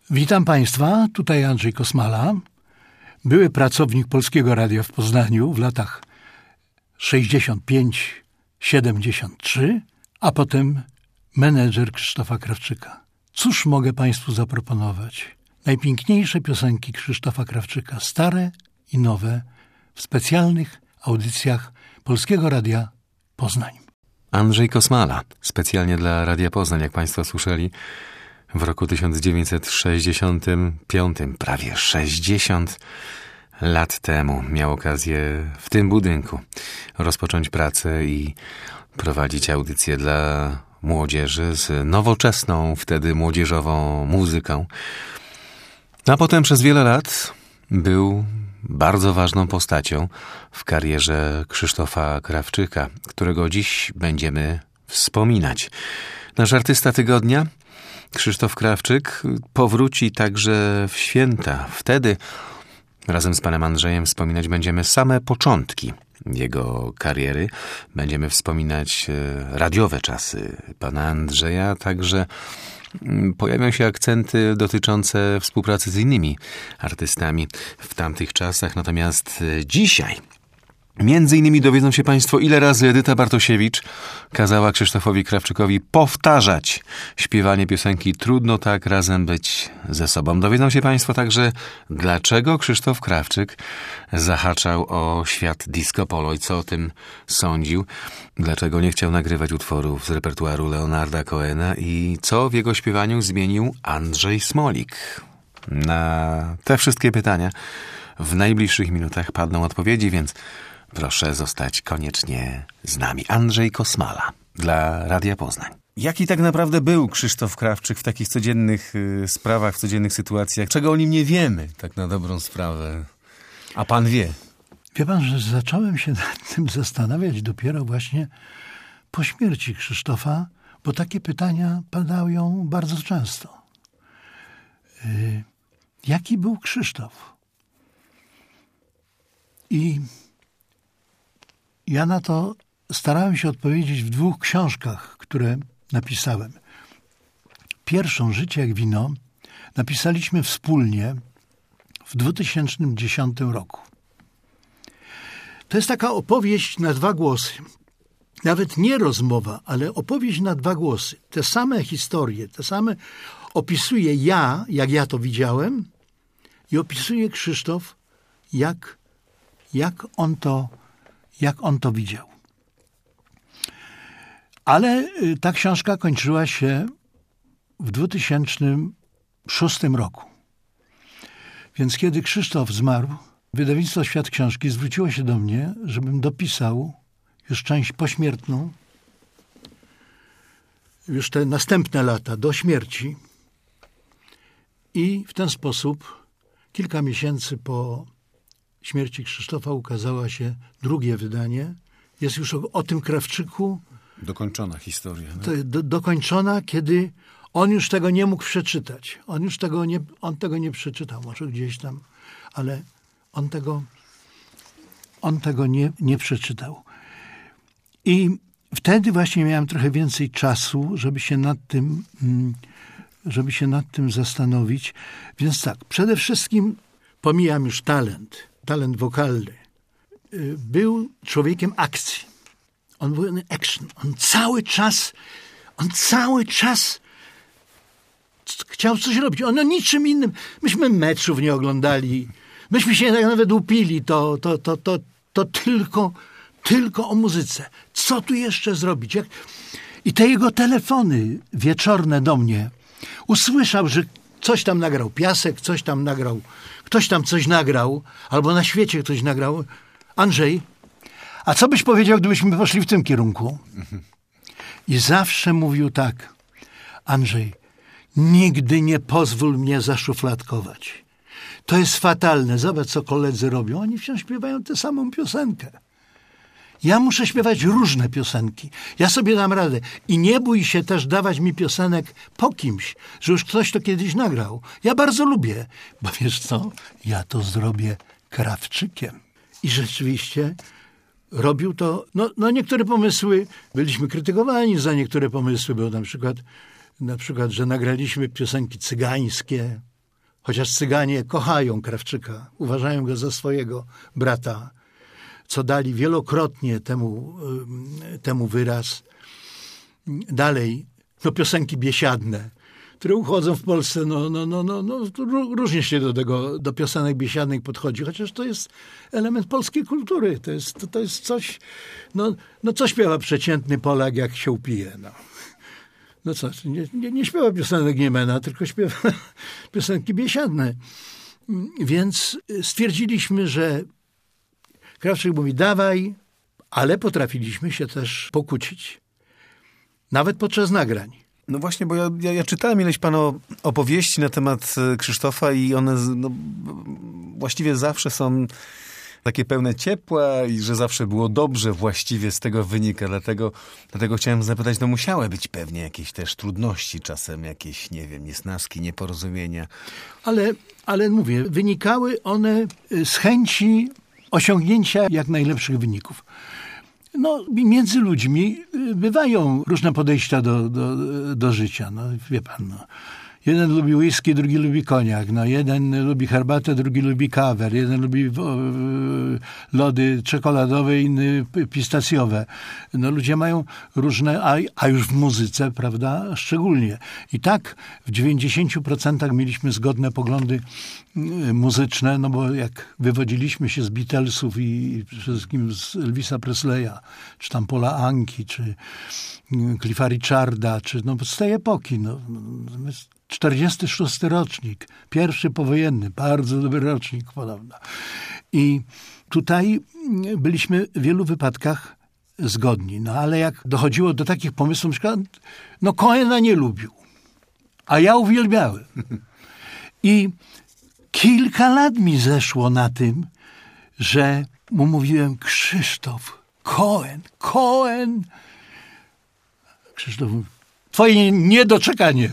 Witam Państwa, tutaj Andrzej Kosmala, były pracownik Polskiego Radia w Poznaniu w latach 65-73, a potem menedżer Krzysztofa Krawczyka. Cóż mogę Państwu zaproponować? Najpiękniejsze piosenki Krzysztofa Krawczyka, stare i nowe, w specjalnych audycjach Polskiego Radia Poznań. Andrzej Kosmala, specjalnie dla Radia Poznań, jak Państwo słyszeli, w roku 1965, prawie 60 lat temu, miał okazję w tym budynku rozpocząć pracę i prowadzić audycję dla młodzieży z nowoczesną, wtedy młodzieżową muzyką. A potem przez wiele lat był bardzo ważną postacią w karierze Krzysztofa Krawczyka, którego dziś będziemy wspominać. Nasz artysta tygodnia, Krzysztof Krawczyk, powróci także w święta. Wtedy razem z panem Andrzejem wspominać będziemy same początki jego kariery. Będziemy wspominać radiowe czasy pana Andrzeja, także pojawią się akcenty dotyczące współpracy z innymi artystami w tamtych czasach. Natomiast dzisiaj między innymi dowiedzą się Państwo, ile razy Edyta Bartosiewicz kazała Krzysztofowi Krawczykowi powtarzać śpiewanie piosenki Trudno tak razem być ze sobą. Dowiedzą się Państwo także, dlaczego Krzysztof Krawczyk zahaczał o świat disco polo i co o tym sądził, dlaczego nie chciał nagrywać utworów z repertuaru Leonarda Cohena i co w jego śpiewaniu zmienił Andrzej Smolik. Na te wszystkie pytania w najbliższych minutach padną odpowiedzi, więc proszę zostać koniecznie z nami. Andrzej Kosmala dla Radia Poznań. Jaki tak naprawdę był Krzysztof Krawczyk w takich codziennych sprawach, w codziennych sytuacjach? Czego o nim nie wiemy, tak na dobrą sprawę? A pan wie? Wie pan, że zacząłem się nad tym zastanawiać dopiero właśnie po śmierci Krzysztofa, bo takie pytania padają bardzo często. Jaki był Krzysztof? I ja na to starałem się odpowiedzieć w 2 książkach, które napisałem. Pierwszą, Życie jak wino, napisaliśmy wspólnie w 2010 roku. To jest taka opowieść na 2 głosy. Nawet nie rozmowa, ale opowieść na 2 głosy. Te same historie, te same opisuję ja, jak ja to widziałem, i opisuje Krzysztof, jak on to widział. Ale ta książka kończyła się w 2006 roku. Więc kiedy Krzysztof zmarł, wydawnictwo Świat Książki zwróciło się do mnie, żebym dopisał już część pośmiertną, już te następne lata do śmierci. I w ten sposób kilka miesięcy po śmierci Krzysztofa ukazała się drugie wydanie. Jest już o tym Krawczyku. Dokończona historia. Dokończona, kiedy on już tego nie mógł przeczytać. On tego nie przeczytał, może gdzieś tam, ale on tego nie przeczytał. I wtedy właśnie miałem trochę więcej czasu, żeby się nad tym zastanowić. Więc tak, przede wszystkim pomijam już talent wokalny. Był człowiekiem akcji. On był action. On cały czas chciał coś robić. On o niczym innym. Myśmy meczów nie oglądali. Myśmy się nawet upili. To tylko o muzyce. Co tu jeszcze zrobić? I te jego telefony wieczorne do mnie. Usłyszał, że coś tam nagrał Piasek, coś tam nagrał, ktoś tam coś nagrał, albo na świecie ktoś nagrał. Andrzej, a co byś powiedział, gdybyśmy poszli w tym kierunku? I zawsze mówił tak: Andrzej, nigdy nie pozwól mnie zaszufladkować. To jest fatalne. Zobacz, co koledzy robią. Oni wciąż śpiewają tę samą piosenkę. Ja muszę śpiewać różne piosenki. Ja sobie dam radę. I nie bój się też dawać mi piosenek po kimś, że już ktoś to kiedyś nagrał. Ja bardzo lubię, bo wiesz co? Ja to zrobię Krawczykiem. I rzeczywiście robił to, no niektóre pomysły, byliśmy krytykowani za niektóre pomysły, bo na przykład, że nagraliśmy piosenki cygańskie, chociaż Cyganie kochają Krawczyka, uważają go za swojego brata, co dali wielokrotnie temu wyraz. Dalej, piosenki biesiadne, które uchodzą w Polsce, różnie się do piosenek biesiadnych podchodzi, chociaż to jest element polskiej kultury. To jest coś, co śpiewa przeciętny Polak, jak się upije, No co, nie śpiewa piosenek Niemena, tylko śpiewa piosenki biesiadne. Więc stwierdziliśmy, że Krawczyk mówi dawaj, ale potrafiliśmy się też pokłócić. Nawet podczas nagrań. No właśnie, bo ja czytałem ileś pana opowieści na temat Krzysztofa i one właściwie zawsze są takie pełne ciepła i że zawsze było dobrze właściwie z tego wynika. Dlatego chciałem zapytać, musiały być pewnie jakieś też trudności czasem, jakieś, nie wiem, niesnaski, nieporozumienia. Ale mówię, wynikały one z chęci osiągnięcia jak najlepszych wyników. Między ludźmi bywają różne podejścia do życia. Wie pan, jeden lubi whisky, drugi lubi koniak. Jeden lubi herbatę, drugi lubi kawę. Jeden lubi lody czekoladowe, inny pistacjowe. Ludzie mają różne, a już w muzyce, prawda, szczególnie. I tak w 90% mieliśmy zgodne poglądy muzyczne, bo jak wywodziliśmy się z Beatlesów i przede wszystkim z Elvisa Presleya, czy tam Paula Anki, czy Cliffa Richarda, czy z tej epoki. 46 rocznik, pierwszy powojenny, bardzo dobry rocznik podobno. I tutaj byliśmy w wielu wypadkach zgodni. Ale jak dochodziło do takich pomysłów, na przykład, Cohena nie lubił, a ja uwielbiałem. I kilka lat mi zeszło na tym, że mu mówiłem, Krzysztof, Cohen. Krzysztof, twoje niedoczekanie.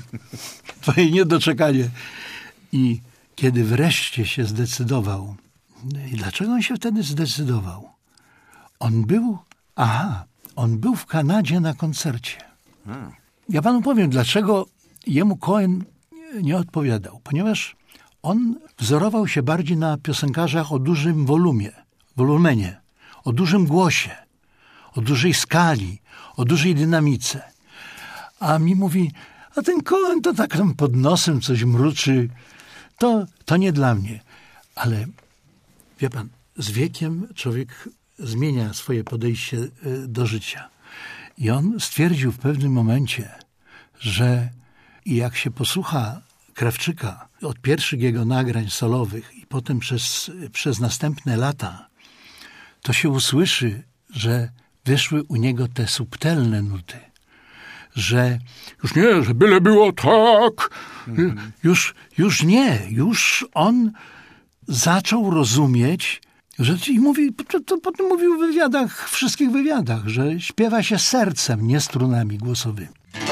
I kiedy wreszcie się zdecydował, i dlaczego on się wtedy zdecydował? On był w Kanadzie na koncercie. Ja panu powiem, dlaczego jemu Cohen nie odpowiadał. Ponieważ on wzorował się bardziej na piosenkarzach o dużym wolumenie, o dużym głosie, o dużej skali, o dużej dynamice. A mi mówi, a ten Cohen to tak tam pod nosem coś mruczy, to nie dla mnie. Ale wie pan, z wiekiem człowiek zmienia swoje podejście do życia. I on stwierdził w pewnym momencie, że jak się posłucha Krawczyka od pierwszych jego nagrań solowych i potem przez następne lata, to się usłyszy, że wyszły u niego te subtelne nuty. Że już nie, że byle było tak. Już nie. Już on zaczął rozumieć, że i mówi, to potem mówił w wywiadach, wszystkich wywiadach, że śpiewa się sercem, nie strunami głosowymi.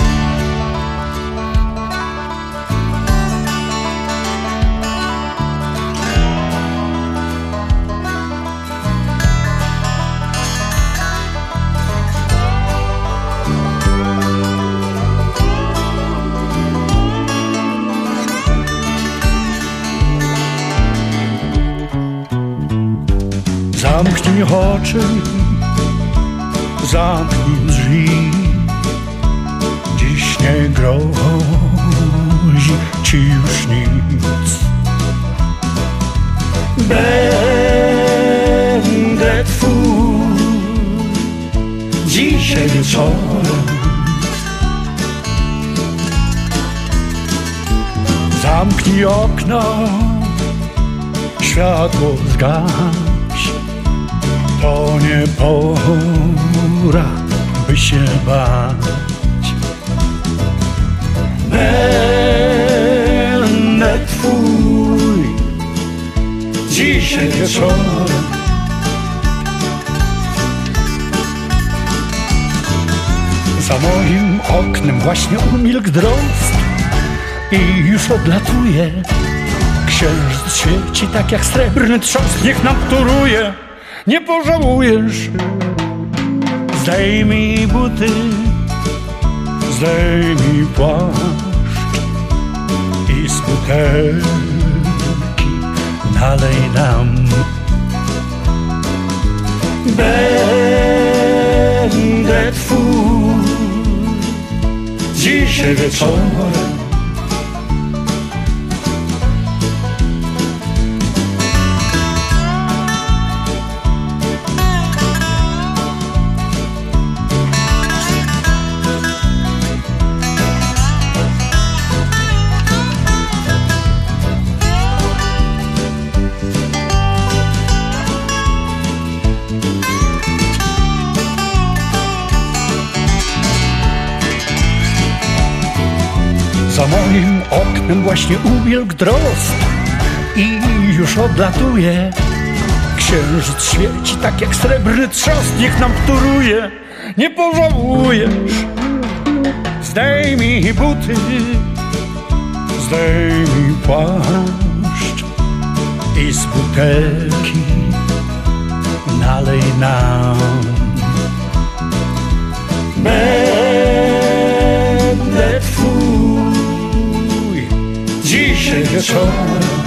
Zamknij oczy, zamknij drzwi. Dziś nie grozi ci już nic. Będę twój dzisiaj wieczorem. Zamknij okno, światło zgaś. To nie pora, by się bać. Będę twój dzisiaj wieczorem. Za moim oknem właśnie umilkł drozd i już odlatuje. Księżyc świeci tak jak srebrny trząs, niech nam wtóruje. Nie pożałujesz. Zdejmij buty, zdejmij płaszcz i skutecznie nalej nam. Będę twój dzisiaj wieczorem. Za moim oknem właśnie umilkł drozd i już odlatuje. Księżyc świeci tak jak srebrny trzost, niech nam wtóruje. Nie pożałujesz. Zdejmij buty, zdejmij płaszcz i z butelki nalej nam. Będę twój dzisiaj wieczorem.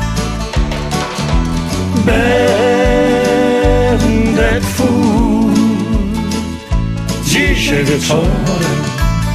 Będę twój dzisiaj wieczorem.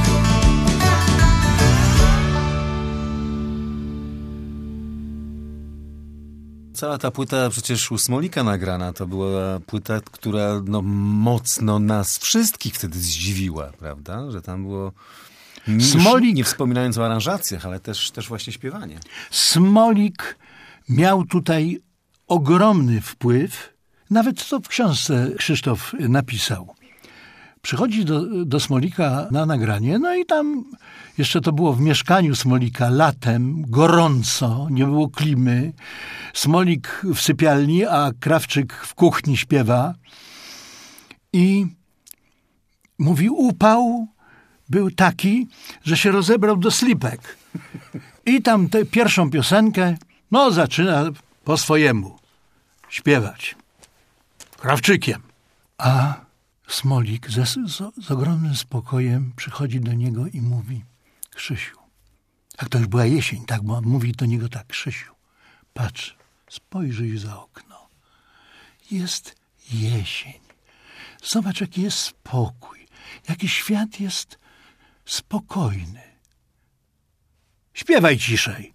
Cała ta płyta przecież u Smolika nagrana, to była płyta, która mocno nas wszystkich wtedy zdziwiła, prawda? Że tam było... Smolik, nie wspominając o aranżacjach, ale też właśnie śpiewanie. Smolik miał tutaj ogromny wpływ. Nawet to w książce Krzysztof napisał. Przychodzi do Smolika na nagranie, no i tam jeszcze to było w mieszkaniu Smolika latem, gorąco, nie było klimy. Smolik w sypialni, a Krawczyk w kuchni śpiewa. I mówi, upał był taki, że się rozebrał do slipek. I tam tę pierwszą piosenkę, zaczyna po swojemu śpiewać. Krawczykiem. A Smolik z ogromnym spokojem przychodzi do niego i mówi, Krzysiu, to już była jesień, tak, bo mówi do niego tak, Krzysiu, patrz, spojrzyj za okno. Jest jesień. Zobacz, jaki jest spokój. Jaki świat jest spokojny. Śpiewaj ciszej.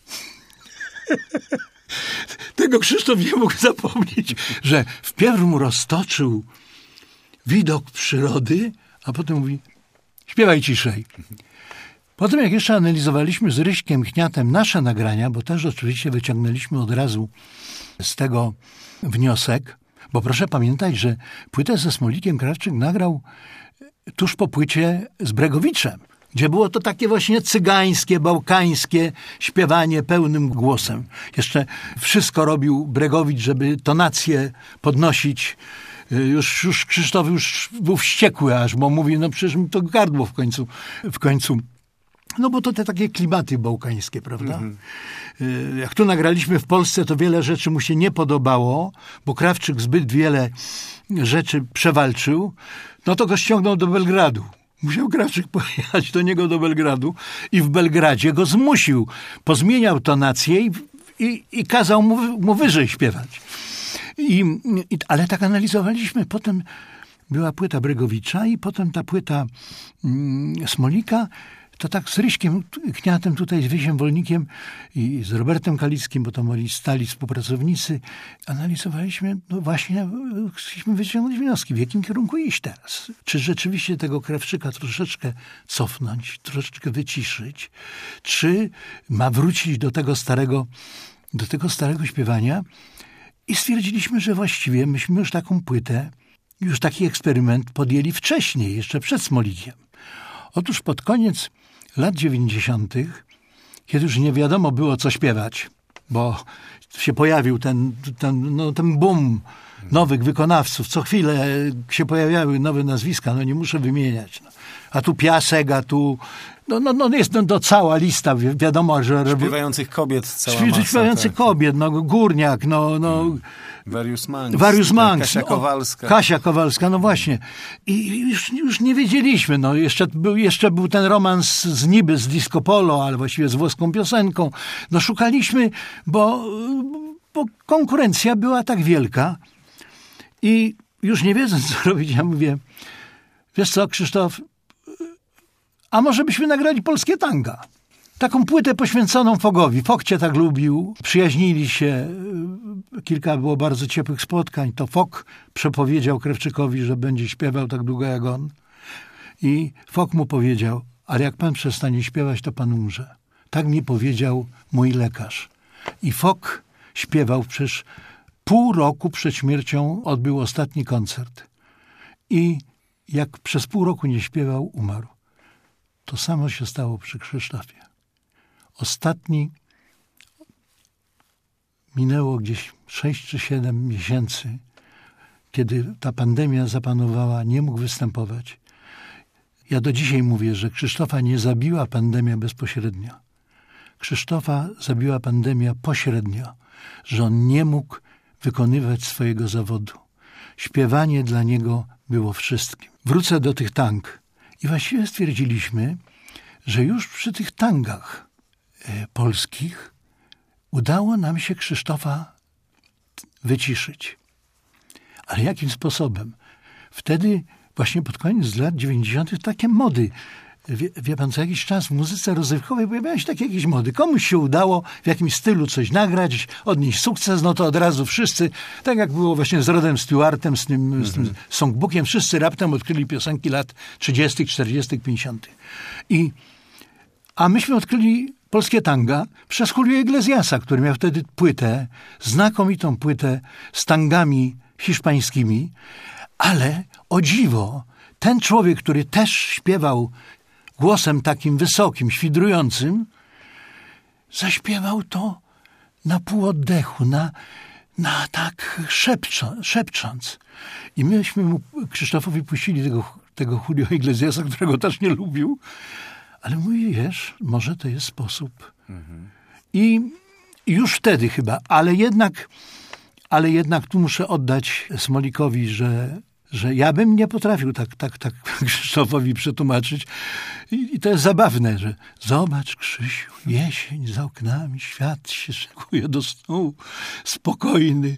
Tego Krzysztof nie mógł zapomnieć, że wpierw mu roztoczył widok przyrody, a potem mówi, śpiewaj ciszej. Potem jak jeszcze analizowaliśmy z Ryśkiem Chniatem nasze nagrania, bo też oczywiście wyciągnęliśmy od razu z tego wniosek, bo proszę pamiętać, że płytę ze Smolikiem Krawczyk nagrał tuż po płycie z Bregowiczem, gdzie było to takie właśnie cygańskie, bałkańskie śpiewanie pełnym głosem. Jeszcze wszystko robił Bregowicz, żeby tonację podnosić. Już Krzysztof już był wściekły aż, bo mówi, przecież mi to gardło w końcu. Bo to te takie klimaty bałkańskie, prawda? Jak tu nagraliśmy w Polsce, to wiele rzeczy mu się nie podobało, bo Krawczyk zbyt wiele rzeczy przewalczył, to go ściągnął do Belgradu. Musiał Krawczyk pojechać do niego do Belgradu i w Belgradzie go zmusił. Pozmieniał tonację i kazał mu wyżej śpiewać. Ale tak analizowaliśmy. Potem była płyta Bregowicza i potem ta płyta Smolika. To tak z Ryśkiem Chniatem, tutaj z Wiesiem Wolnikiem i z Robertem Kalickim, bo to moi stali współpracownicy, analizowaliśmy, właśnie chcieliśmy wyciągnąć wnioski, w jakim kierunku iść teraz. Czy rzeczywiście tego Krawczyka troszeczkę cofnąć, troszeczkę wyciszyć, czy ma wrócić do tego starego śpiewania. I stwierdziliśmy, że właściwie myśmy już taką płytę, już taki eksperyment podjęli wcześniej, jeszcze przed Smolikiem. Otóż pod koniec lat 90., kiedy już nie wiadomo było, co śpiewać, bo się pojawił ten boom nowych wykonawców. Co chwilę się pojawiały nowe nazwiska, nie muszę wymieniać. A tu Piasek, a tu... jest cała lista, wiadomo, że... Śpiewających kobiet cała masa. Śpiewających kobiet, Górniak, Various Manx. Kasia Kowalska, właśnie. I już nie wiedzieliśmy, jeszcze był ten romans z Disco Polo, ale właściwie z włoską piosenką. Szukaliśmy, bo bo konkurencja była tak wielka i już nie wiedząc, co robić, ja mówię, wiesz co, Krzysztof, a może byśmy nagrali polskie tanga? Taką płytę poświęconą Fogowi. Fog cię tak lubił, przyjaźnili się, kilka było bardzo ciepłych spotkań. To Fog przepowiedział Krawczykowi, że będzie śpiewał tak długo jak on. I Fog mu powiedział, ale jak pan przestanie śpiewać, to pan umrze. Tak mi powiedział mój lekarz. I Fog śpiewał przecież pół roku przed śmiercią odbył ostatni koncert. I jak przez pół roku nie śpiewał, umarł. To samo się stało przy Krzysztofie. Minęło gdzieś 6 czy 7 miesięcy, kiedy ta pandemia zapanowała, nie mógł występować. Ja do dzisiaj mówię, że Krzysztofa nie zabiła pandemia bezpośrednio. Krzysztofa zabiła pandemia pośrednio, że on nie mógł wykonywać swojego zawodu. Śpiewanie dla niego było wszystkim. Wrócę do tych tang. I właściwie stwierdziliśmy, że już przy tych tangach polskich udało nam się Krzysztofa wyciszyć. Ale jakim sposobem? Wtedy właśnie pod koniec lat 90. takie mody. Wie pan, co jakiś czas w muzyce rozrywkowej pojawiają się takie jakieś mody. Komuś się udało w jakimś stylu coś nagrać, odnieść sukces, no to od razu wszyscy, tak jak było właśnie z Rodem Stewartem, z tym songbookiem, wszyscy raptem odkryli piosenki lat 30., 40., 50. A myśmy odkryli polskie tanga przez Julio Iglesiasa, który miał wtedy płytę, znakomitą płytę z tangami hiszpańskimi, ale o dziwo, ten człowiek, który też śpiewał głosem takim wysokim, świdrującym, zaśpiewał to na pół oddechu, na tak szepcząc. I myśmy mu, Krzysztofowi, puścili tego Julio Iglesiasa, którego też nie lubił, ale mówi, wiesz, może to jest sposób. I już wtedy chyba, ale jednak tu muszę oddać Smolikowi, że ja bym nie potrafił tak Krzysztofowi przetłumaczyć. I to jest zabawne, że zobacz, Krzysiu, jesień za oknami, świat się szykuje do snu, spokojny.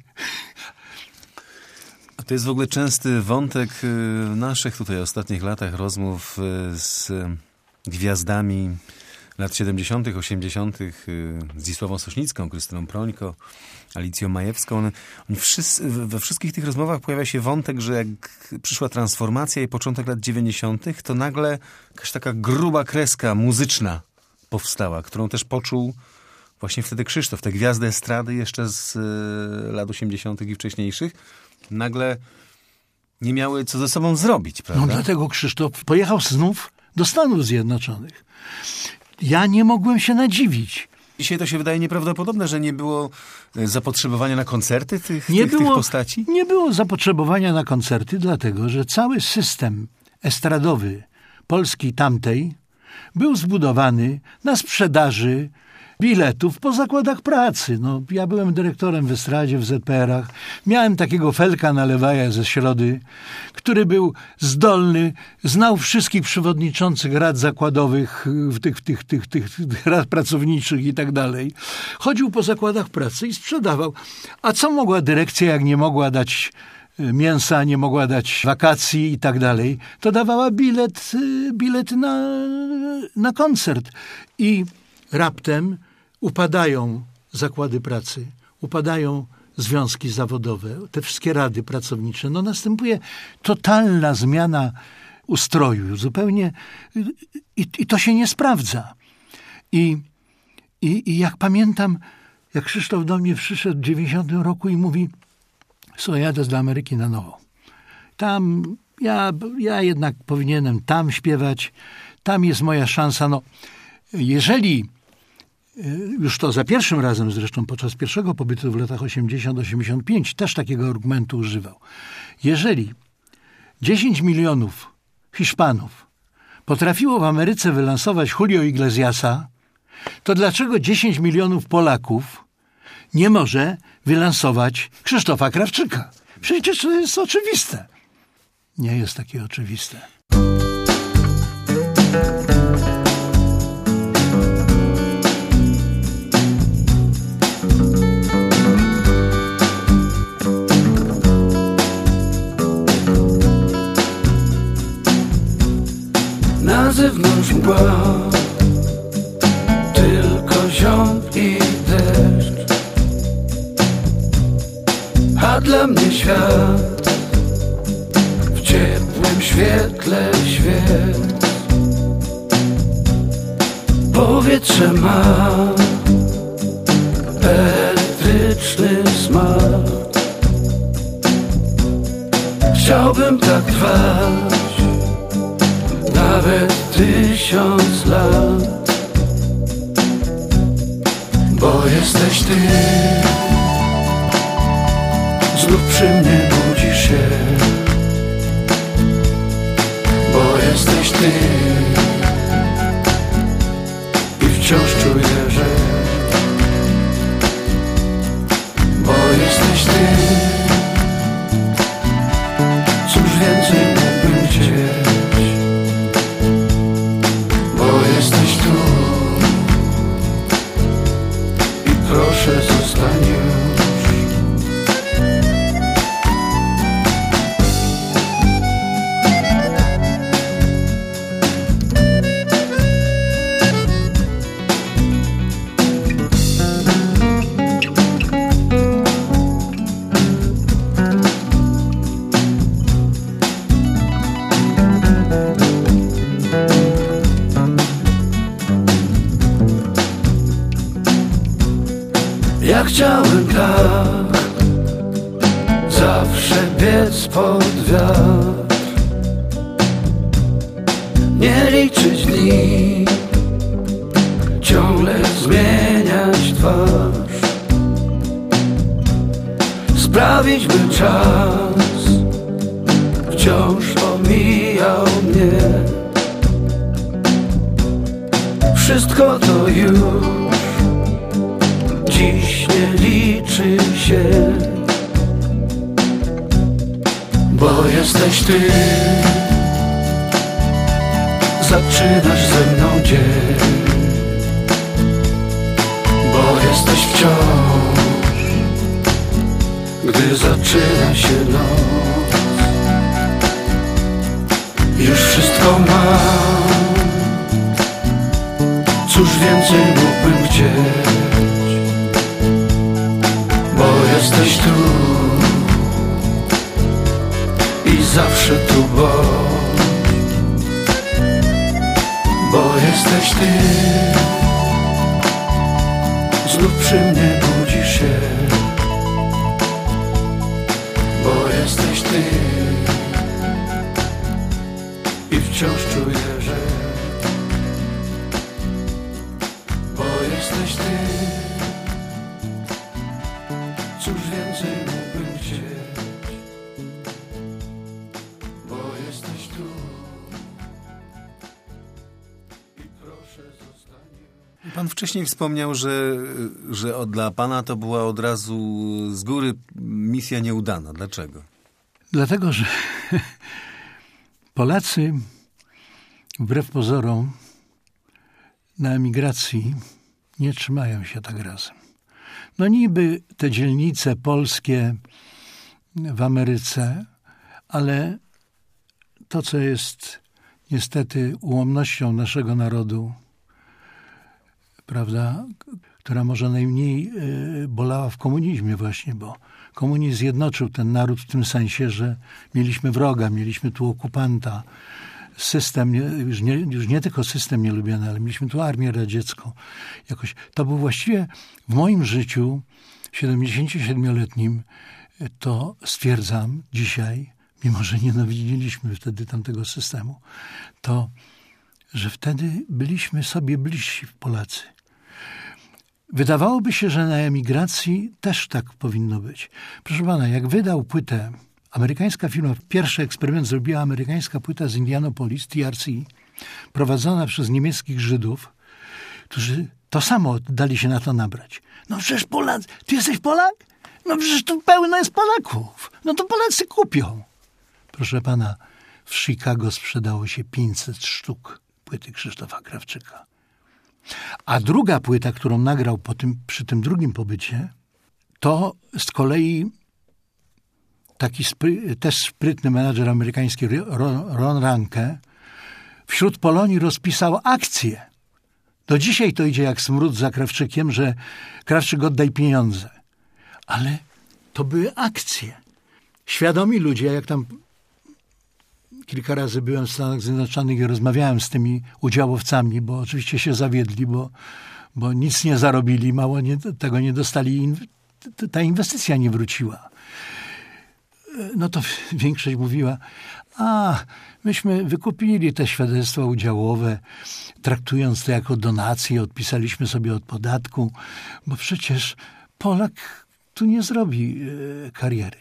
A to jest w ogóle częsty wątek w naszych tutaj ostatnich latach rozmów z gwiazdami lat 70., 80., Zdzisławą Sośnicką, Krystyną Prońko, Alicją Majewską. We wszystkich tych rozmowach pojawia się wątek, że jak przyszła transformacja i początek lat 90., to nagle jakaś taka gruba kreska muzyczna powstała, którą też poczuł właśnie wtedy Krzysztof. Te gwiazdy estrady jeszcze z lat 80. i wcześniejszych nagle nie miały co ze sobą zrobić, prawda? No dlatego Krzysztof pojechał znów do Stanów Zjednoczonych. Ja nie mogłem się nadziwić. Dzisiaj to się wydaje nieprawdopodobne, że nie było zapotrzebowania na koncerty tych postaci? Nie było zapotrzebowania na koncerty, dlatego że cały system estradowy Polski tamtej był zbudowany na sprzedaży biletów po zakładach pracy. No, ja byłem dyrektorem w estradzie w ZPR-ach. Miałem takiego Felka Nalewaja ze Środy, który był zdolny, znał wszystkich przewodniczących rad zakładowych, tych rad pracowniczych i tak dalej. Chodził po zakładach pracy i sprzedawał. A co mogła dyrekcja, jak nie mogła dać mięsa, nie mogła dać wakacji i tak dalej, to dawała bilet na koncert. I raptem upadają zakłady pracy, upadają związki zawodowe, te wszystkie rady pracownicze. No następuje totalna zmiana ustroju, zupełnie i to się nie sprawdza. I jak pamiętam, jak Krzysztof do mnie przyszedł w 90 roku i mówi, słuchaj, jadę do Ameryki na nowo. Tam ja jednak powinienem tam śpiewać, tam jest moja szansa. No, jeżeli już to za pierwszym razem zresztą podczas pierwszego pobytu w latach 80-85 też takiego argumentu używał. Jeżeli 10 milionów Hiszpanów potrafiło w Ameryce wylansować Julio Iglesiasa, to dlaczego 10 milionów Polaków nie może wylansować Krzysztofa Krawczyka? Przecież to jest oczywiste. Nie jest takie oczywiste. mgła, tylko ziąb i deszcz, a dla mnie świat w ciepłym świetle świec. Powietrze ma elektryczny smak. Chciałbym tak trwać nawet 1000 lat, bo jesteś ty. Znów przy mnie budzisz się, bo jesteś ty. I wciąż czuję, że bo jesteś ty. Cóż więcej mógłbym chcieć, bo jesteś tu. I proszę zostań już. Ja chciałem tak zawsze biec pod wiatr, nie liczyć dni, ciągle zmieniać twarz, sprawić by czas wciąż omijał mnie. Wszystko to już dziś nie liczy się, bo jesteś ty. Zaczynasz ze mną dzień, bo jesteś wciąż, gdy zaczyna się noc. Już wszystko mam, cóż więcej mógłbym chcieć, bo jesteś tu i zawsze tu bądź, bo jesteś ty. Znów przy mnie budzisz się, bo jesteś ty. I wciąż czuję, że bo jesteś ty. Cóż więcej mógłbym chcieć, bo jesteś tu. I proszę zostań. Pan wcześniej wspomniał, że dla pana to była od razu z góry misja nieudana. Dlaczego? Dlatego, że Polacy wbrew pozorom na emigracji nie trzymają się tak razem. No niby te dzielnice polskie w Ameryce, ale to, co jest niestety ułomnością naszego narodu, prawda, która może najmniej bolała w komunizmie właśnie, bo komunizm zjednoczył ten naród w tym sensie, że mieliśmy wroga, mieliśmy tu okupanta, system, już nie tylko system nielubiony, ale mieliśmy tu armię radziecką. Jakoś to był właściwie w moim życiu 77-letnim, to stwierdzam dzisiaj, mimo że nienawidziliśmy wtedy tamtego systemu, to, że wtedy byliśmy sobie bliżsi Polacy. Wydawałoby się, że na emigracji też tak powinno być. Proszę pana, jak wydał płytę, amerykańska firma, pierwszy eksperyment zrobiła amerykańska płyta z Indianapolis, TRC, prowadzona przez niemieckich Żydów, którzy to samo dali się na to nabrać. No przecież Polacy, ty jesteś Polak? No przecież tu pełno jest Polaków. No to Polacy kupią. Proszę pana, w Chicago sprzedało się 500 sztuk płyty Krzysztofa Krawczyka. A druga płyta, którą nagrał przy tym drugim pobycie, to z kolei taki też sprytny menadżer amerykański Ron Ranke wśród Polonii rozpisał akcję. Do dzisiaj to idzie jak smród za Krawczykiem, że Krawczyk oddaj pieniądze. Ale to były akcje. Świadomi ludzie, jak tam kilka razy byłem w Stanach Zjednoczonych i rozmawiałem z tymi udziałowcami, bo oczywiście się zawiedli, bo nic nie zarobili, tego nie dostali, ta inwestycja nie wróciła. No to większość mówiła, myśmy wykupili te świadectwa udziałowe, traktując to jako donację, odpisaliśmy sobie od podatku, bo przecież Polak tu nie zrobi kariery.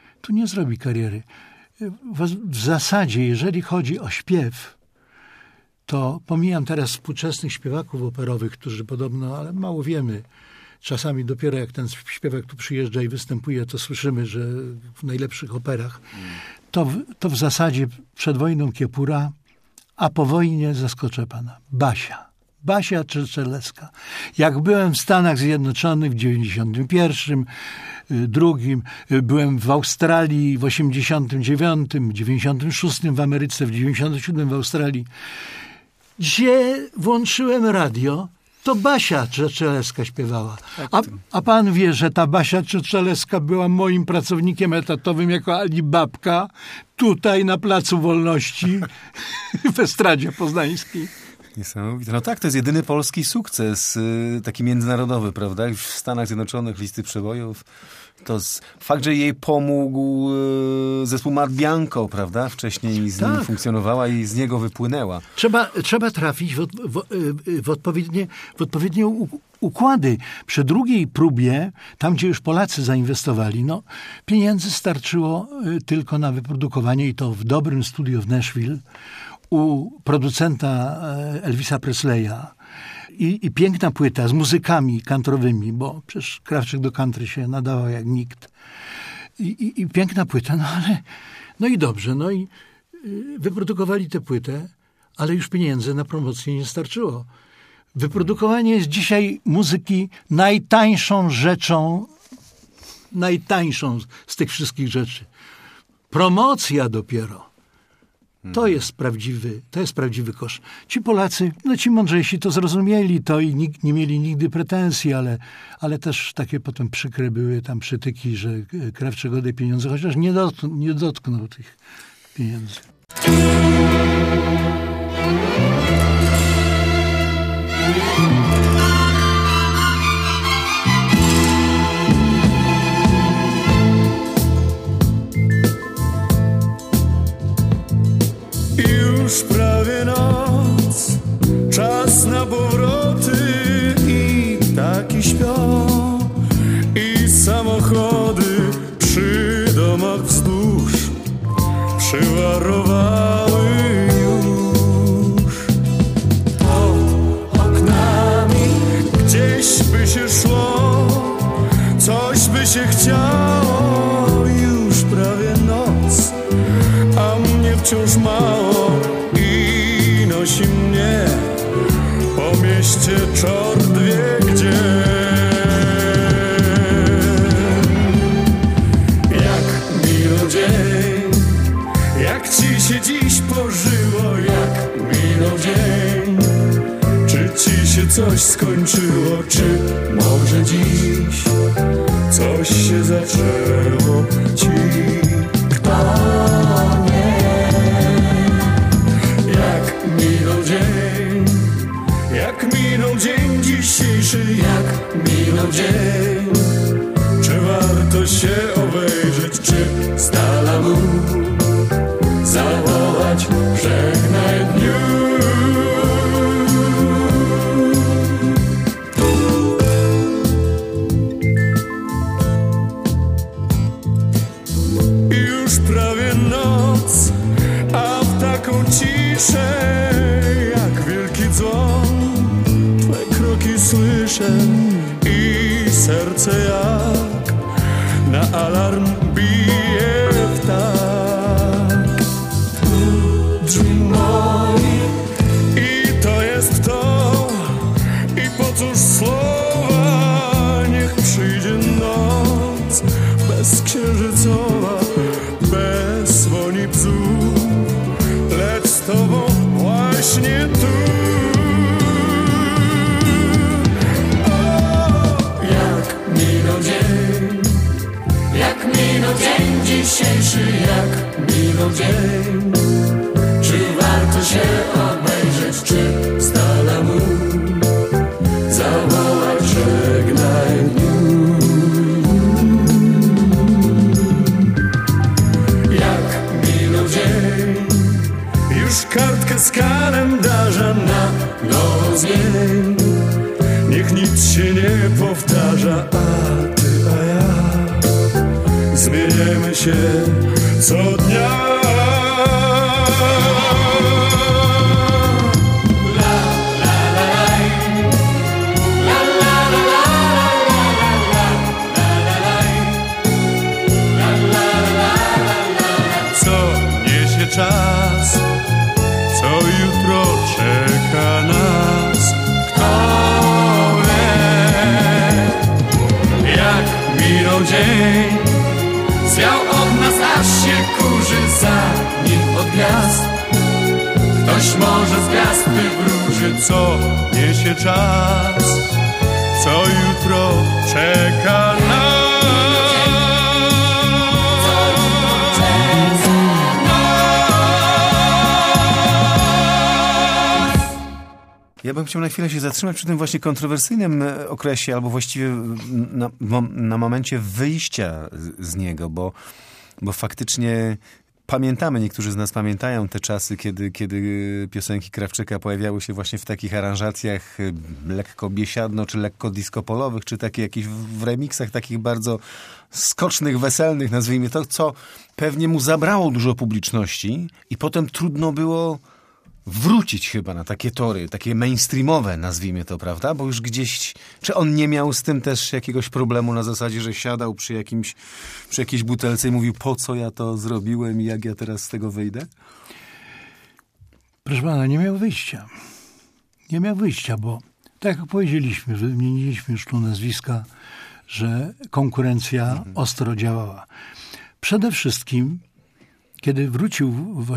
W zasadzie, jeżeli chodzi o śpiew, to pomijam teraz współczesnych śpiewaków operowych, którzy podobno, ale mało wiemy, czasami dopiero jak ten śpiewak tu przyjeżdża i występuje, to słyszymy, że w najlepszych operach, to w zasadzie przed wojną Kiepura, a po wojnie, zaskoczę pana, Basia Czeczelewska. Jak byłem w Stanach Zjednoczonych w 91, drugim, byłem w Australii w 89, w 96 w Ameryce, w 97 w Australii, gdzie włączyłem radio, to Basia Czeczelewska śpiewała. A pan wie, że ta Basia Czeczelewska była moim pracownikiem etatowym jako Alibabka tutaj na Placu Wolności w Estradzie Poznańskiej. Niesamowite. No tak, to jest jedyny polski sukces, taki międzynarodowy, prawda? Już w Stanach Zjednoczonych listy przebojów. To fakt, że jej pomógł zespół Mar Bianco, prawda? Wcześniej z nim funkcjonowała i z niego wypłynęła. Trzeba trafić w odpowiednie układy. Przy drugiej próbie, tam gdzie już Polacy zainwestowali, pieniędzy starczyło tylko na wyprodukowanie i to w dobrym studiu w Nashville u producenta Elvisa Presleya. I piękna płyta z muzykami countrywymi, bo przecież Krawczyk do country się nadawał jak nikt. I piękna płyta, i dobrze. I wyprodukowali tę płytę, ale już pieniędzy na promocję nie starczyło. Wyprodukowanie jest dzisiaj muzyki najtańszą rzeczą, najtańszą z tych wszystkich rzeczy. Promocja dopiero. To jest prawdziwy koszt. Ci Polacy, ci mądrzejsi to zrozumieli to i nie mieli nigdy pretensji, ale też takie potem przykre były tam przytyki, że Krawczyk oddaj pieniądze, chociaż nie dotknął tych pieniędzy. Już prawie noc, czas na powroty i taki śpią. I samochody przy domach wzdłuż przywarowały już. Pod oknami gdzieś by się szło, coś by się chciało. Już prawie noc, a mnie wciąż mało i nosi mnie po mieście czort wie gdzie. Jak minął dzień, jak ci się dziś pożyło, jak minął dzień, czy ci się coś skończyło, czy może dziś coś się zaczęło ci? Kto jak minął dzień dzisiejszy, jak minął dzień, czy warto się obejrzeć, czy z dala mu zawołać żegnaj dniu. Już prawie noc, a w taką ciszę jak wielki dzwon twe kroki słyszę i serce jak na alarm bije w tak. Drzwi moje i to jest to, i po cóż słowa, niech przyjdzie noc bezksiężycowa, bez dzwoni psów, lecz z tobą właśnie właśnie tu. Jak minął dzień dzisiejszy, jak minął dzień. Czy warto się obejrzeć, czy z dala mu zawołać żegnaj dniu. Jak minął dzień, już kartkę z kalendarza na nowo zmień. Niech nic się nie powtarza, a ty, a ja zmieniamy się co dnia. Co niesie czas, co jutro czeka nas, kto wie. Jak minął dzień, zwiał od nas, aż się kurzy za nim od gwiazd. Ktoś może z gwiazd wywróży, co niesie czas, co jutro czeka nas. Ja bym chciał na chwilę się zatrzymać przy tym właśnie kontrowersyjnym okresie, albo właściwie na momencie wyjścia z niego, bo faktycznie pamiętamy, niektórzy z nas pamiętają te czasy, kiedy piosenki Krawczyka pojawiały się właśnie w takich aranżacjach lekko biesiadno, czy lekko disco-polowych, czy takie jakieś w remiksach takich bardzo skocznych, weselnych, nazwijmy to, co pewnie mu zabrało dużo publiczności i potem trudno było wrócić chyba na takie tory, takie mainstreamowe, nazwijmy to, prawda? Bo już gdzieś... Czy on nie miał z tym też jakiegoś problemu na zasadzie, że siadał przy jakiejś butelce i mówił, po co ja to zrobiłem i jak ja teraz z tego wyjdę? Proszę pana, nie miał wyjścia. Nie miał wyjścia, bo tak jak powiedzieliśmy, wymieniliśmy już tu nazwiska, że konkurencja ostro działała. Przede wszystkim kiedy wrócił w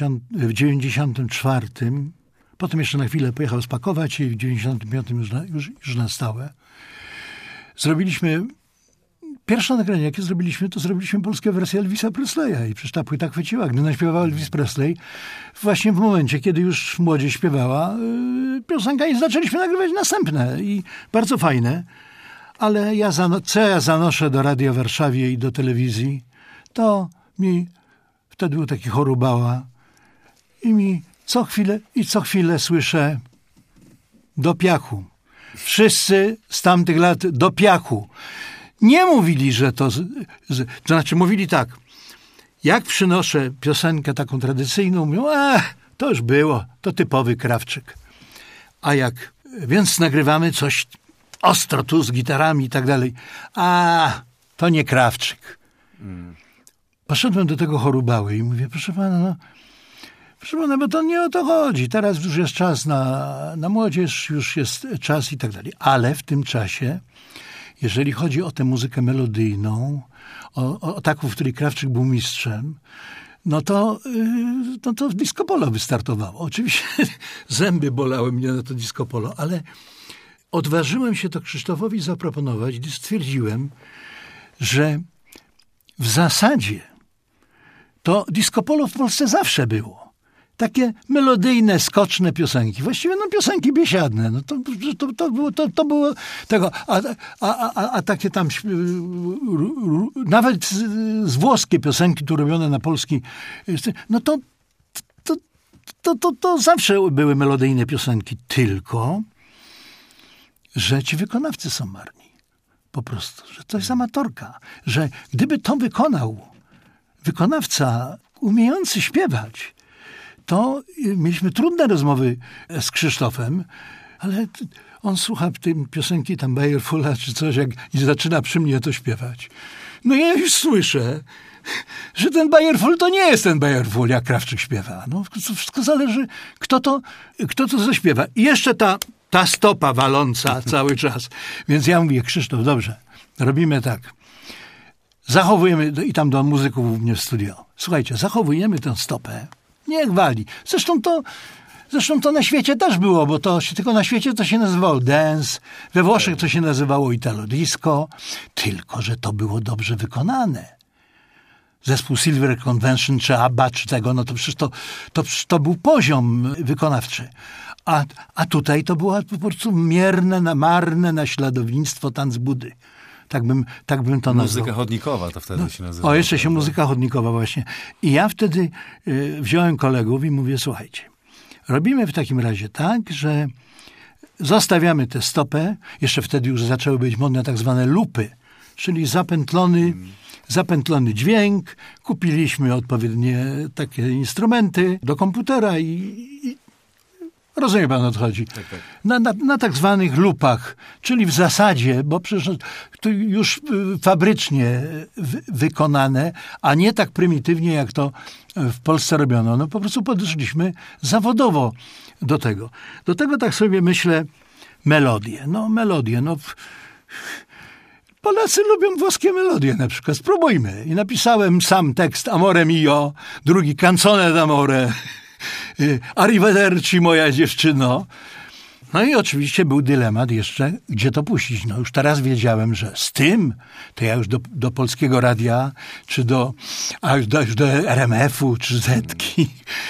94, potem jeszcze na chwilę pojechał spakować i w 95 już na stałe, zrobiliśmy pierwsze nagranie, jakie zrobiliśmy, to zrobiliśmy polską wersję Elvisa Presleya i przecież ta płyta chwyciła, gdy naśpiewał Elvis Presley, właśnie w momencie, kiedy już młodzież śpiewała piosenka i zaczęliśmy nagrywać następne i bardzo fajne, ale co ja zanoszę do Radia w Warszawie i do telewizji, to mi wtedy był taki chorobała i mi co chwilę słyszę do piachu. Wszyscy z tamtych lat do piachu. Nie mówili, że to... To znaczy mówili tak, jak przynoszę piosenkę taką tradycyjną, mówią, to już było, to typowy Krawczyk. A jak, więc nagrywamy coś ostro tu z gitarami i tak dalej. To nie Krawczyk. Poszedłem do tego chorubały i mówię, proszę pana, bo to nie o to chodzi. Teraz już jest czas na młodzież, już jest czas i tak dalej. Ale w tym czasie, jeżeli chodzi o tę muzykę melodyjną, o taką, w której Krawczyk był mistrzem, no to disco polo wystartowało. Oczywiście zęby bolały mnie na to disco polo, ale odważyłem się to Krzysztofowi zaproponować, gdy stwierdziłem, że w zasadzie to disco polo w Polsce zawsze było. Takie melodyjne, skoczne piosenki. Właściwie piosenki biesiadne. To było tego. A takie tam nawet z włoskie piosenki tu robione na polski, to zawsze były melodyjne piosenki. Tylko, że ci wykonawcy są marni. Po prostu. Że to jest amatorka. Że gdyby to wykonał wykonawca umiejący śpiewać, to mieliśmy trudne rozmowy z Krzysztofem, ale on słucha tej piosenki tam Bayerfula czy coś i zaczyna przy mnie to śpiewać. No ja już słyszę, że ten Bayerful to nie jest ten Bayerful, jak Krawczyk śpiewa. No, wszystko zależy, kto to zaśpiewa. I jeszcze ta stopa waląca cały czas. Więc ja mówię, Krzysztof, dobrze, robimy tak. Zachowujemy, i tam do muzyków u mnie w studio. Słuchajcie, zachowujemy tę stopę. Niech wali. Zresztą to Zresztą to na świecie też było, bo to tylko na świecie to się nazywało dance, we Włoszech to się nazywało Italo Disco, tylko że to było dobrze wykonane. Zespół Silver Convention, czy ABBA, czy tego, no to przecież to był poziom wykonawczy. A tutaj to było po prostu marne naśladownictwo tanc Budy. Tak bym to nazwał. Muzyka chodnikowa to wtedy się nazywa. O, jeszcze się muzyka chodnikowa właśnie. I ja wtedy wziąłem kolegów i mówię, słuchajcie, robimy w takim razie tak, że zostawiamy tę stopę, jeszcze wtedy już zaczęły być modne tak zwane lupy, czyli zapętlony dźwięk, kupiliśmy odpowiednie takie instrumenty do komputera i rozumie pan, o co chodzi. Tak. Na tak zwanych lupach, czyli w zasadzie, bo przecież to już fabrycznie wykonane, a nie tak prymitywnie, jak to w Polsce robiono. No po prostu podeszliśmy zawodowo do tego. Do tego tak sobie myślę melodie. Polacy lubią włoskie melodie na przykład. Spróbujmy. I napisałem sam tekst Amore mio, drugi Canzone d'amore, Arrivederci moja dziewczyno. No i oczywiście był dylemat jeszcze, gdzie to puścić. No już teraz wiedziałem, że z tym, to ja już do Polskiego Radia, czy do RMF-u, czy Zetki,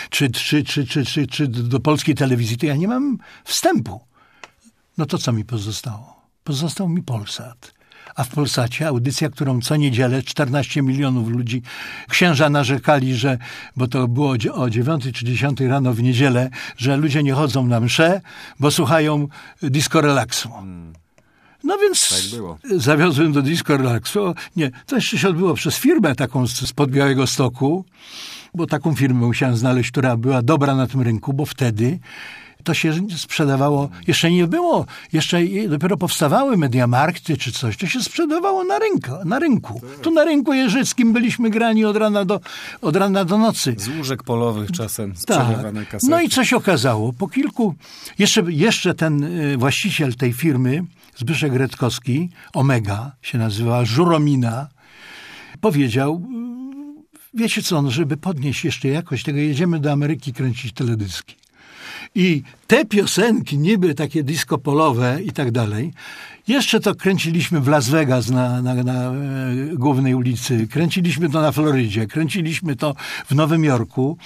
czy do Polskiej Telewizji, to ja nie mam wstępu. No to co mi pozostało? Pozostał mi Polsat. A w Polsacie audycja, którą co niedzielę 14 milionów ludzi, księża narzekali, że, bo to było o 9 czy 10 rano w niedzielę, że ludzie nie chodzą na msze, bo słuchają disco relaksu. No więc tak było. Zawiozłem do disco relaksu. Nie, to jeszcze się odbyło przez firmę taką spod Białegostoku, bo taką firmę musiałem znaleźć, która była dobra na tym rynku, bo wtedy to się sprzedawało, jeszcze nie było, jeszcze dopiero powstawały Mediamarkty czy coś, to się sprzedawało na rynku. Tu na rynku jeżyckim byliśmy grani od rana do nocy. Z łóżek polowych czasem sprzedawane kasety. No i co się okazało? Po kilku, jeszcze ten właściciel tej firmy, Zbyszek Redkowski, Omega się nazywała, Żuromina, powiedział, wiecie co, żeby podnieść jeszcze jakość tego, jedziemy do Ameryki kręcić teledyski. I te piosenki, niby takie disco polowe i tak dalej, jeszcze to kręciliśmy w Las Vegas na głównej ulicy, kręciliśmy to na Florydzie, kręciliśmy to w Nowym Jorku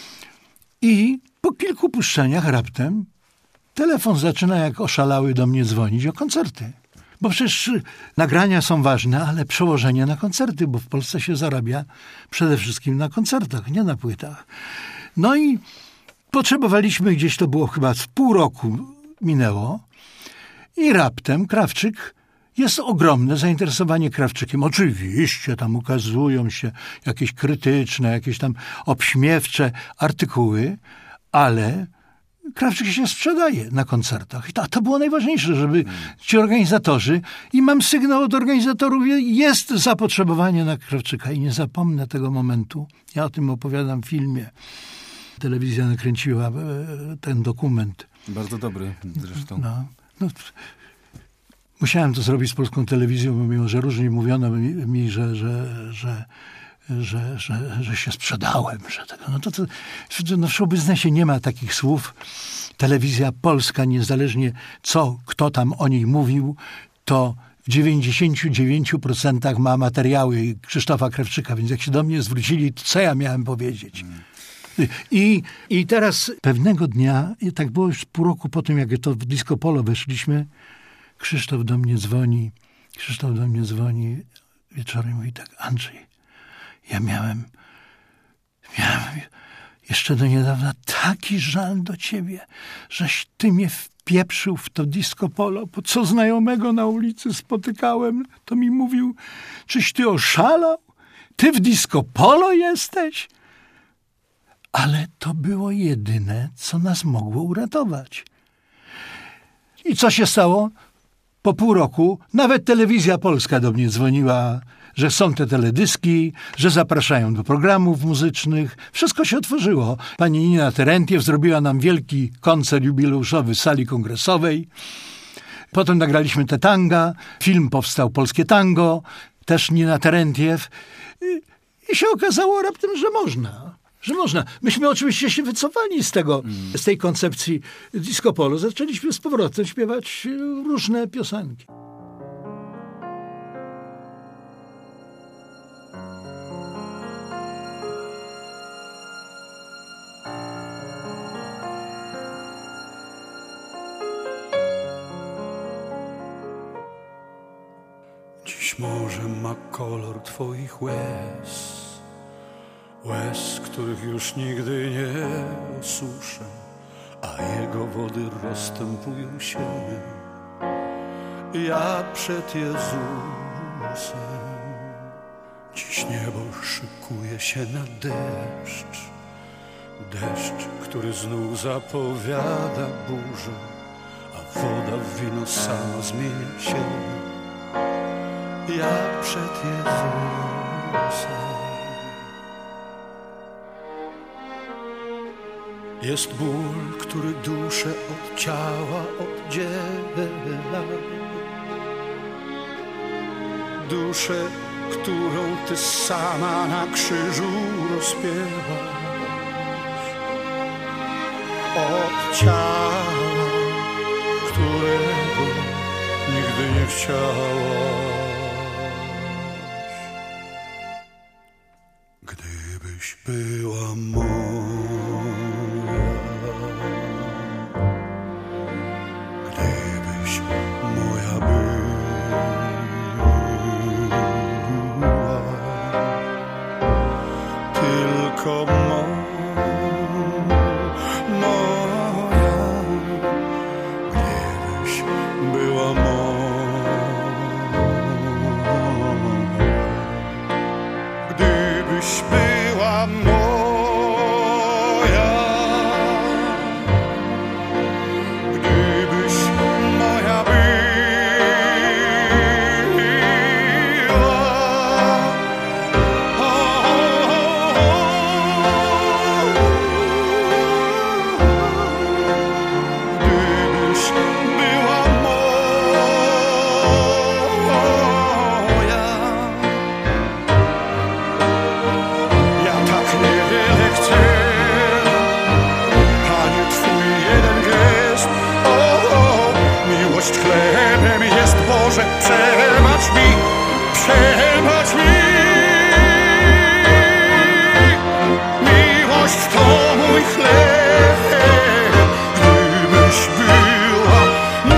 i po kilku puszczeniach raptem telefon zaczyna jak oszalały do mnie dzwonić o koncerty. Bo przecież nagrania są ważne, ale przełożenie na koncerty, bo w Polsce się zarabia przede wszystkim na koncertach, nie na płytach. No i potrzebowaliśmy, gdzieś to było chyba z pół roku minęło i raptem Krawczyk, jest ogromne zainteresowanie Krawczykiem. Oczywiście tam ukazują się jakieś krytyczne, jakieś tam obśmiewcze artykuły, ale Krawczyk się sprzedaje na koncertach. I to było najważniejsze, żeby ci organizatorzy, i mam sygnał od organizatorów, jest zapotrzebowanie na Krawczyka i nie zapomnę tego momentu. Ja o tym opowiadam w filmie. Telewizja nakręciła ten dokument. Bardzo dobry zresztą. No, musiałem to zrobić z polską telewizją, mimo że różnie mówiono mi, że się sprzedałem. No w show biznesie nie ma takich słów. Telewizja polska, niezależnie kto tam o niej mówił, to w 99% ma materiały Krzysztofa Krawczyka, więc jak się do mnie zwrócili, to co ja miałem powiedzieć? I teraz pewnego dnia, i tak było już pół roku po tym, jak to w Disco Polo weszliśmy, Krzysztof do mnie dzwoni wieczorem i mówi tak, Andrzej, ja miałem jeszcze do niedawna taki żal do ciebie, żeś ty mnie wpieprzył w to Disco Polo, bo co znajomego na ulicy spotykałem, to mi mówił, czyś ty oszalał? Ty w Disco Polo jesteś? Ale to było jedyne, co nas mogło uratować. I co się stało? Po pół roku nawet Telewizja Polska do mnie dzwoniła, że są te teledyski, że zapraszają do programów muzycznych. Wszystko się otworzyło. Pani Nina Terentiew zrobiła nam wielki koncert jubileuszowy w sali kongresowej. Potem nagraliśmy te tanga. Film powstał Polskie Tango, też Nina Terentiew. I się okazało raptem, że można. że można. Myśmy oczywiście się wycofali z tej koncepcji disco polo. Zaczęliśmy z powrotem śpiewać różne piosenki. Dziś morze ma kolor twoich łez, łez, których już nigdy nie osuszę, a jego wody rozstępują się jak przed Jezusem. Dziś niebo szykuje się na deszcz, deszcz, który znów zapowiada burzę, a woda w wino sama zmienia się jak przed Jezusem. Jest ból, który duszę od ciała oddziela, duszę, którą ty sama na krzyżu rozpiewasz, od ciała, którego nigdy nie chciałaś. Gdybyś była moja, gdybyś moja była, tylko moja, gdybyś była moja, gdybyś była moja, gdybyś moja gdybyś była moja. Ja tak niewiele chcę, Panie, Twój jeden gest. O, miłość chlebem jest, Boże, przebacz mi, przebacz mi. Miłość to mój chleb, gdybyś była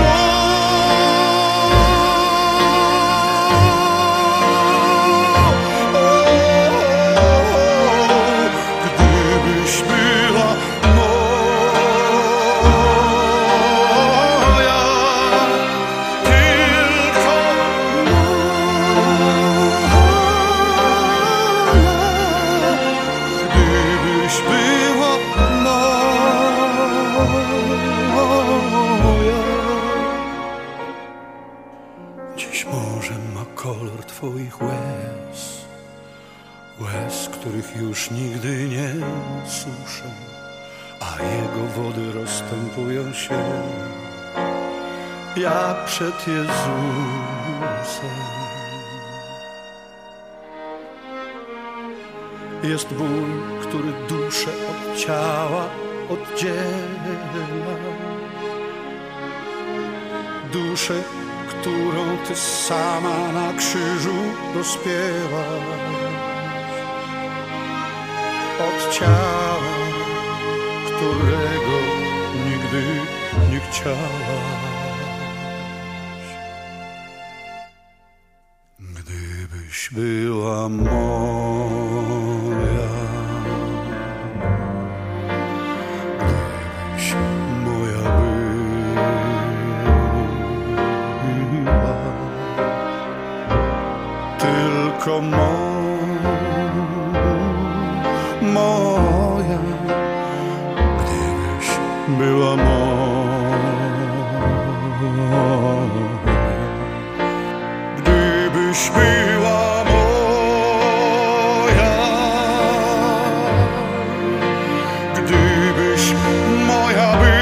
gdybyś była moja, tylko gdybyś była moja. Dziś morze ma kolor twoich łez, łez, których już nigdy nie suszę, a jego wody rozstępują się jak przed Jezusem. Jest ból, który duszę od ciała oddziela, duszę, którą ty sama na krzyżu rozpiewasz, od ciała, którego nigdy nie chciałaś. Gdybyś była moja, gdybyś moja była, tylko moja, gdybyś była moja, gdybyś była moja, gdybyś moja była.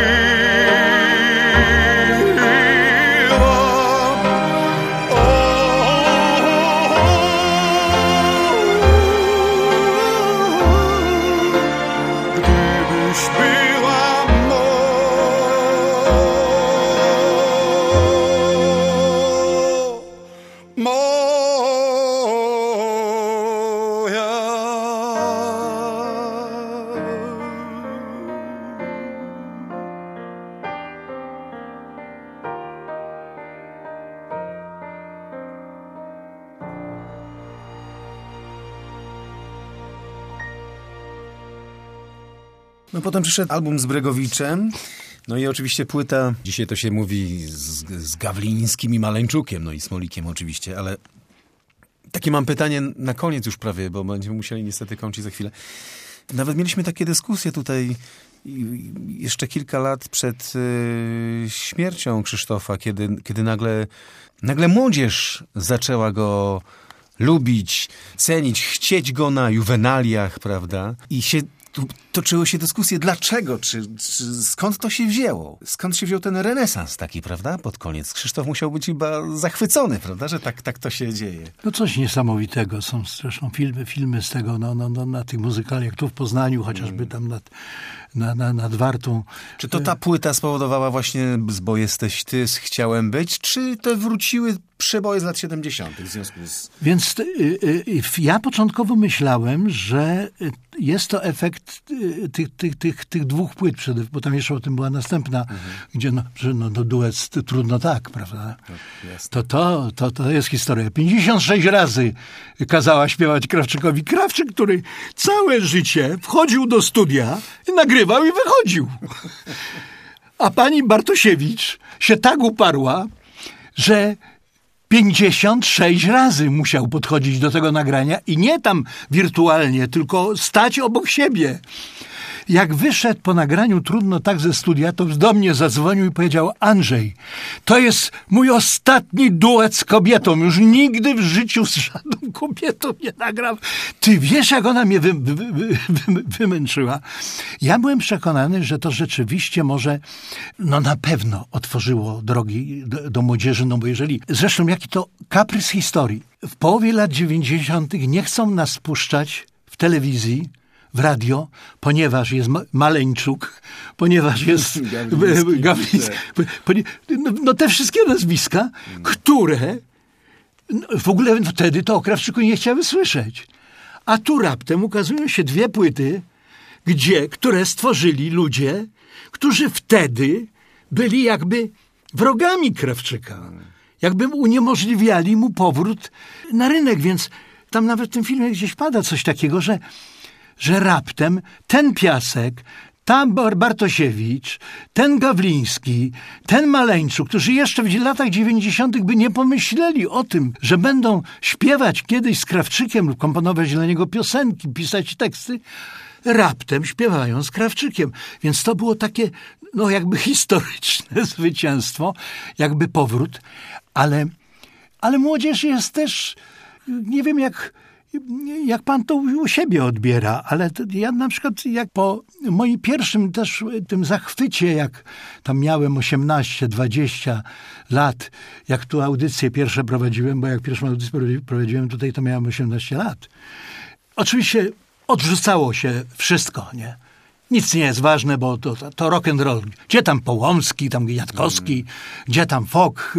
No potem przyszedł album z Bregowiczem, no i oczywiście płyta, dzisiaj to się mówi z Gawlińskim i Maleńczukiem, no i Smolikiem oczywiście, ale takie mam pytanie na koniec już prawie, bo będziemy musieli niestety kończyć za chwilę. Nawet mieliśmy takie dyskusje tutaj jeszcze kilka lat przed śmiercią Krzysztofa, kiedy nagle młodzież zaczęła go lubić, cenić, chcieć go na juwenaliach, prawda? I się toczyły się dyskusje, dlaczego, czy skąd to się wzięło? Skąd się wziął ten renesans taki, prawda? Pod koniec. Krzysztof musiał być chyba zachwycony, prawda, że tak to się dzieje. No coś niesamowitego. Są zresztą filmy z tego na tych muzykaliach, tu w Poznaniu, chociażby tam nad Wartą. Czy to ta płyta spowodowała właśnie Bo jesteś ty, Chciałem być, czy te wróciły przeboje z lat 70. w związku z... Więc ja początkowo myślałem, że jest to efekt tych dwóch płyt, bo tam jeszcze o tym była następna, gdzie duet trudno tak, prawda? To jest historia. 56 razy kazała śpiewać Krawczykowi. Krawczyk, który całe życie wchodził do studia, nagrywał i wychodził. A pani Bartosiewicz się tak uparła, że 56 razy musiał podchodzić do tego nagrania i nie tam wirtualnie, tylko stać obok siebie. Jak wyszedł po nagraniu Trudno tak ze studia, to do mnie zadzwonił i powiedział: Andrzej, to jest mój ostatni duet z kobietą. Już nigdy w życiu z żadną kobietą nie nagram. Ty wiesz, jak ona mnie wymęczyła. Ja byłem przekonany, że to rzeczywiście może, na pewno otworzyło drogi do młodzieży, bo jeżeli, zresztą jaki to kaprys historii. W połowie lat 90. nie chcą nas puszczać w telewizji, w ponieważ jest Maleńczuk, ponieważ jest Gawliński. Te wszystkie nazwiska, które w ogóle wtedy to o Krawczyku nie chciały słyszeć. A tu raptem ukazują się dwie płyty, które stworzyli ludzie, którzy wtedy byli jakby wrogami Krawczyka. Jakby uniemożliwiali mu powrót na rynek, więc tam nawet w tym filmie gdzieś pada coś takiego, że raptem ten Piasek, ta Bartosiewicz, ten Gawliński, ten Maleńczuk, którzy jeszcze w latach 90. by nie pomyśleli o tym, że będą śpiewać kiedyś z Krawczykiem lub komponować dla niego piosenki, pisać teksty, raptem śpiewają z Krawczykiem. Więc to było takie, jakby historyczne zwycięstwo, jakby powrót, ale młodzież jest też, nie wiem jak pan to u siebie odbiera, ale ja na przykład jak po moim pierwszym też tym zachwycie, jak tam miałem 18-20 lat, jak tu audycję pierwsze prowadziłem, bo jak pierwszą audycję prowadziłem tutaj, to miałem 18 lat. Oczywiście odrzucało się wszystko, nie? Nic nie jest ważne, bo to rock and roll. Gdzie tam Połomski, tam Jatkowski, gdzie tam folk,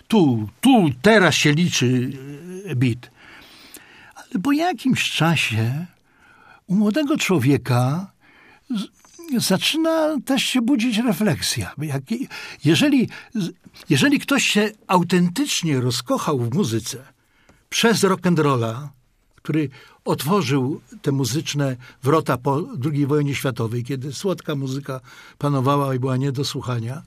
teraz się liczy beat. Ale po jakimś czasie u młodego człowieka zaczyna też się budzić refleksja. Jeżeli ktoś się autentycznie rozkochał w muzyce przez rock'n'rolla, który otworzył te muzyczne wrota po II wojnie światowej, kiedy słodka muzyka panowała i była nie do słuchania,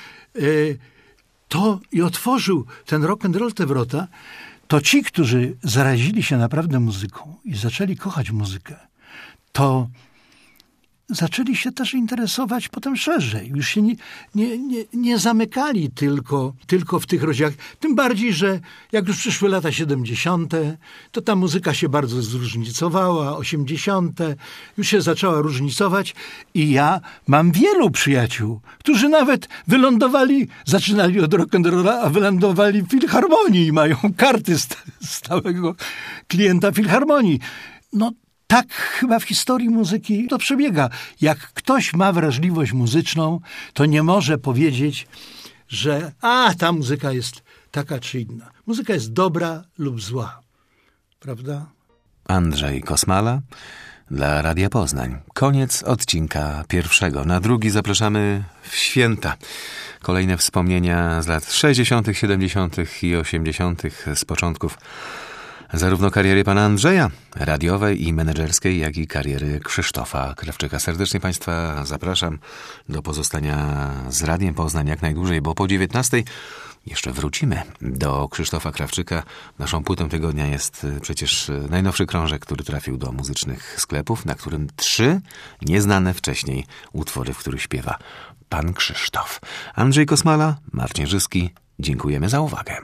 to i otworzył ten rock'n'roll te wrota, to ci, którzy zarazili się naprawdę muzyką i zaczęli kochać muzykę, to zaczęli się też interesować potem szerzej. Już się nie zamykali tylko w tych rozdziałach. Tym bardziej, że jak już przyszły lata 70., to ta muzyka się bardzo zróżnicowała, 80., już się zaczęła różnicować i ja mam wielu przyjaciół, którzy nawet zaczynali od rock'n'rolla, a wylądowali w Filharmonii i mają karty stałego klienta Filharmonii. Tak chyba w historii muzyki to przebiega. Jak ktoś ma wrażliwość muzyczną, to nie może powiedzieć, że ta muzyka jest taka czy inna. Muzyka jest dobra lub zła, prawda? Andrzej Kosmala dla Radia Poznań. Koniec odcinka 1. Na drugi zapraszamy w święta. Kolejne wspomnienia z lat 60., 70. i 80. z początków zarówno kariery pana Andrzeja, radiowej i menedżerskiej, jak i kariery Krzysztofa Krawczyka. Serdecznie Państwa zapraszam do pozostania z Radiem Poznań jak najdłużej, bo po 19:00 jeszcze wrócimy do Krzysztofa Krawczyka. Naszą płytą tygodnia jest przecież najnowszy krążek, który trafił do muzycznych sklepów, na którym 3 nieznane wcześniej utwory, w których śpiewa pan Krzysztof. Andrzej Kosmala, Marcin Żyski, dziękujemy za uwagę.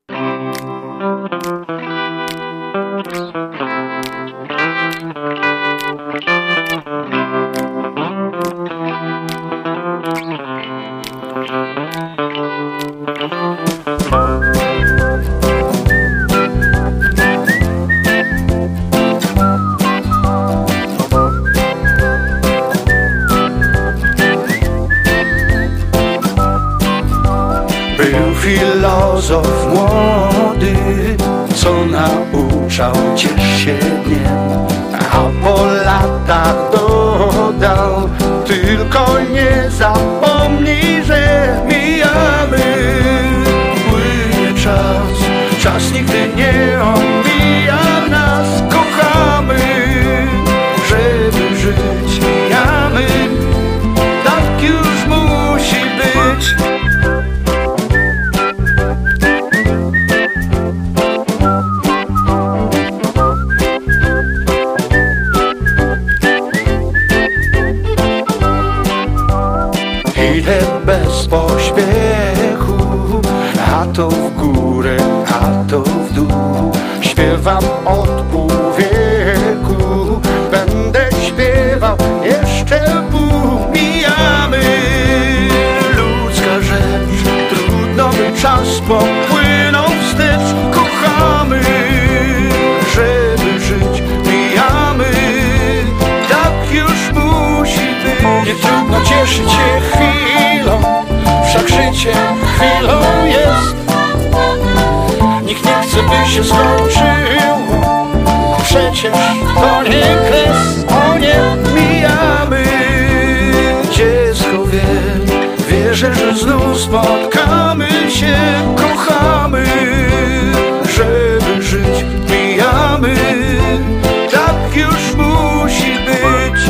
Był filozof młody, co nauczał ciesz się dniem, a po latach dodał: tylko nie zapomnij, że mijamy. Płynie czas, czas nigdy nie omija nas. Kochamy, żeby żyć, mijamy. Tak już musi być. Idę bez pośpiechu, a to w górę, a to w dół. Śpiewam od pół wieku, będę śpiewał jeszcze pół. Mijamy, ludzka rzecz, trudno by czas popłynął wstecz. Kochamy, żeby żyć, mijamy. Tak już musi być. Nie trudno cieszyć się chwilą, wszak życie chwilą jest. Nikt nie chce, by się skończyło, przecież to nie kres. O nie, mijamy. Dziecko wierzę, że znów spotkamy się. Kochamy, żeby żyć, mijamy. Tak już musi być.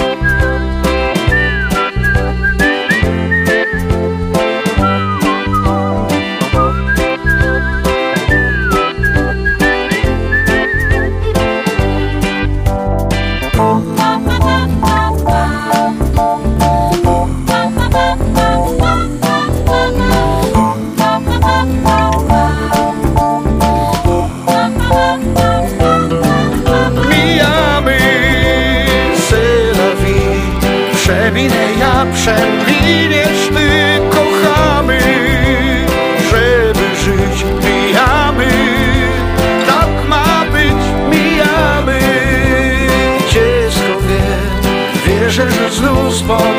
Przeminę ja, przeminiesz ty. Kochamy, żeby żyć, mijamy. Tak ma być, mijamy. Dziecko wierzę, że znów spotkamy